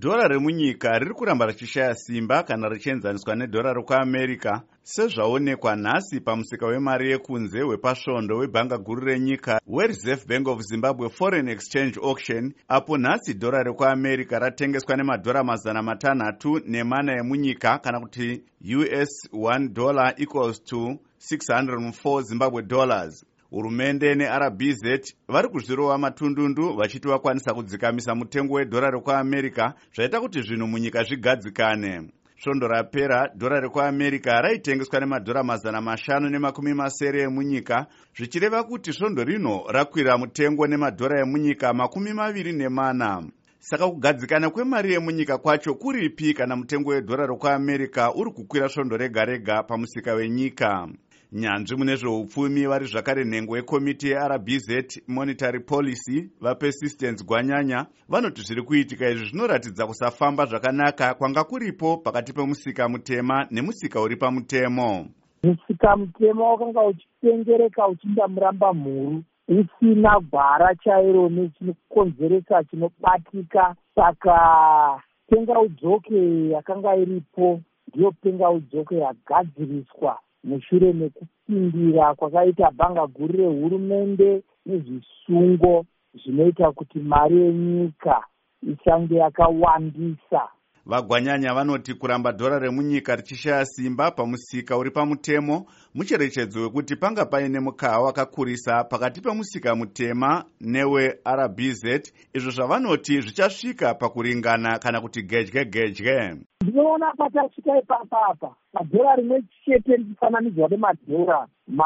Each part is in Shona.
Dhora remunyika riri kuramba richishaya simba kana richienzaniswa nedhora rekuAmerica, sezvaonekwa nhasi pamusika wemari yekunze wepasvondo webhanga guru renyika weReserve Bank of Zimbabwe Foreign Exchange Auction, apo nhasi dhora rekuAmerica ratengeswa nemadhora $604 emunyika, kana kuti US$1 equals to 604 Zimbabwe dollars. Hurumende neRBZ vari kuzvirova matundundu vachiti vakwanisa kudzikamisa mutengo wedhora rekuAmerica, zvaita kuti zvinhu munyika zvigadzikane. Svondo rapera dhora rekuAmerica raitengeswa nemadhora $570 emunyika, zvichireva kuti svondo rino rakwira mutengo nemadhora emunyika $24. Saka kugadzikana kwemari yemunyika kwacho kuripi kana mutengo wedhora rekuAmerica uri kukwira svondo rega rega pamusika wenyika? Nyanzvi mune zveupfumi vari zvakare nhengo yekomiti yeRBZ Monetary Policy vaPersistence Gwanyanya vanoti zviri kuitika izvi zvinoratidza kusafamba zvakanaka kwanga kuripo pakati pemusika mutema nemusika uri pamutemo. Musika mutema wakanga uchitengereka uchinda muramba mhuru usina gwara chairo nechinokonzeresa chinobatika, saka tengaudzoke yakanga iripo ndiyo tengaudzoke yagadziriswa mushure mekupindira kwakaita bhanga guru rehurumende nezvisungo zvinoita kuti mari yenyika ichange yakawandisa. Vagwanyanya vanoti kuramba dhora remunyika richishaya simba pamusika uri pamutemo mucherechedzo wekuti panga paine mukaha wakakurisa pakati pemusika mutema neweRBZ, izvo zvavanoti zvichasvika pakuringana kana kuti gedye. Ndinoona patasvika ipapapa madhora rimwe chete richifananidzwa nemadhora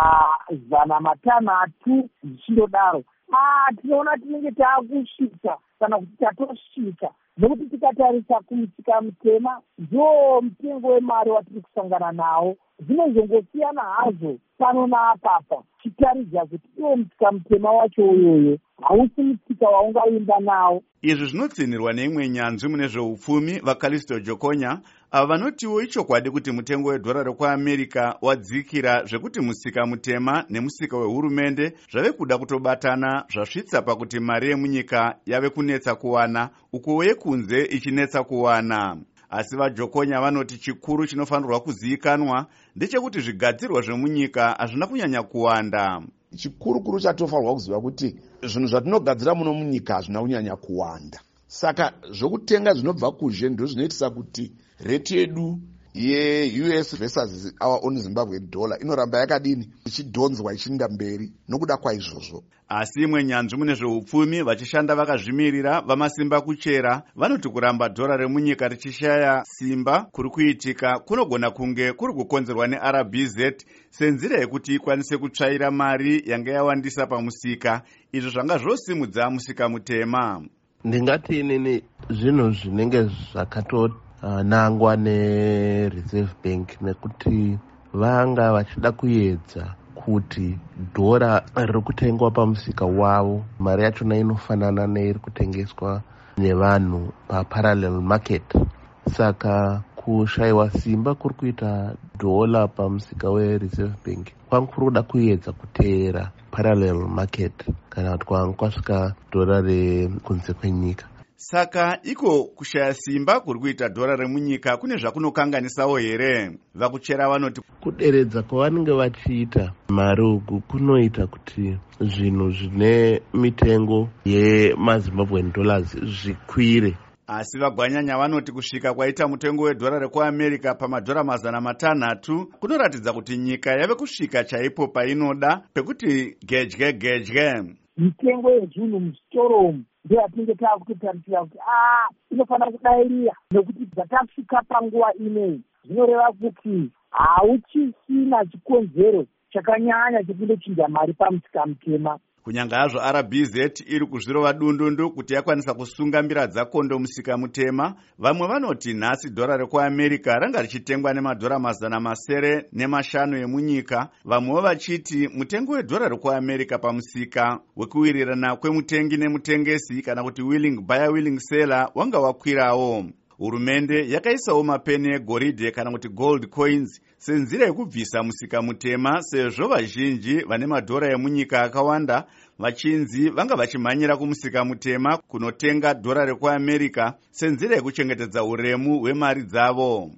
$500 zvichindodaro. Tinoona tinenge taakusvika kana kuti tatosvika, nokuti tikatarisa kumusika mutema ndiwo mutengo wemari watiri kusangana nawo. Zvinozongosiyana hazvo pano naapapa, chitaridza kuti iwo musika mutema wacho uyoyo hausi musika waungaenda nawo. Izvi zvinotsinirwa neimwe nyanzvi mune zveupfumi vaCallisto Jokonya, ava vanotiwo ichokwadi kuti mutengo wedhora rekuAmerica wadzikira zvekuti musika mutema nemusika wehurumende zvave kuda kutobatana zvasvitsa pakuti mari yemunyika yave kunetsa kuwana uko yekunze ichinetsa kuwana. Asi vaJokonya vanoti chikuru chinofanirwa kuzivikanwa ndechekuti zvigadzirwa zvemunyika hazvina kunyanya kuwanda. Chikuru chatofanirwa kuziva kuti zvinhu zvatinogadzira muno munyika hazvina kunyanya kuwanda, saka zvokutenga zvinobva kuzhe ndizvo zvinoitisa kuti rate yedu yeUS versus our own Zimbabwe dollar inoramba yakadini ichidhonzwa ichienda mberi nokuda kwaizvozvo. Asi imwe nyanzvi mune zveupfumi vachishanda vakazvimirira vamasimba kuchera vanoti kuramba dhora remunyika richishaya simba kuri kuitika kunogona kunge kuri kukonzerwa neRBZ senzira yekuti ikwanise kutsvaira mari yanga yawandisa pamusika, izvo zvanga zvosimudza musika mutema. Ndingati inini zvinhu zvinenge zvakatonangwa neReserve Bank nekuti vanga vachida kuedza kuti dhora riri kutengwa pamusika wavo mari yachona inofanana neiri kutengeswa nevanhu paparallel market. Saka kushayiwa simba kuri kuita dhola pamusika weReserve Bank kwanga kuri kuda kuedza kuteera parallel market kana kuti kwanga kwasvika dhora rekunze kwenyika. Saka iko kushaya simba kuri kuita dhora remunyika kune zvakunokanganisawo here? Vakuchera vanoti kuderedza kwavanenge vachiita mari uku kunoita kuti zvinhu zvine mitengo yemaZimbabwean dollars zvikwire. Asi vagwanyanya vanoti kusvika kwaita mutengo wedhora rekuAmerica pamadhora $500 kunoratidza kuti nyika yave kusvika chaipo painoda pekuti gedye. Mitengo yezvinhu muzvitoromu ndiyo yatinenge taakutotarisira kuti inofanira kudairira, nekuti dzatasvika panguva ineyi zvinoreva kuti hauchisina chikonzero chakanyanya chekundochinja mari pamusika mutema. Kunyanga hazvo RBZ iri kuzvirova dundundu kuti yakwanisa kusunga mbira dzakondo musika mutema, vamwe vanoti nhasi dhora rekuAmerica ranga richitengwa nemadhora $705 emunyika, vamwewo vachiti mutengo wedhora rekuAmerica pamusika wekuwirirana kwemutengi nemutengesi kana kuti willing buyer willing seller wanga wakwirawo. Hurumende yakaisawo mapeni egoridhe kana kuti gold coins senzira yekubvisa musika mutema, sezvo vazhinji vane madhora emunyika akawanda vachinzi vanga vachimhanyira kumusika mutema kunotenga dhora rekuamerica senzira yekuchengetedza uremu hwemari dzavo.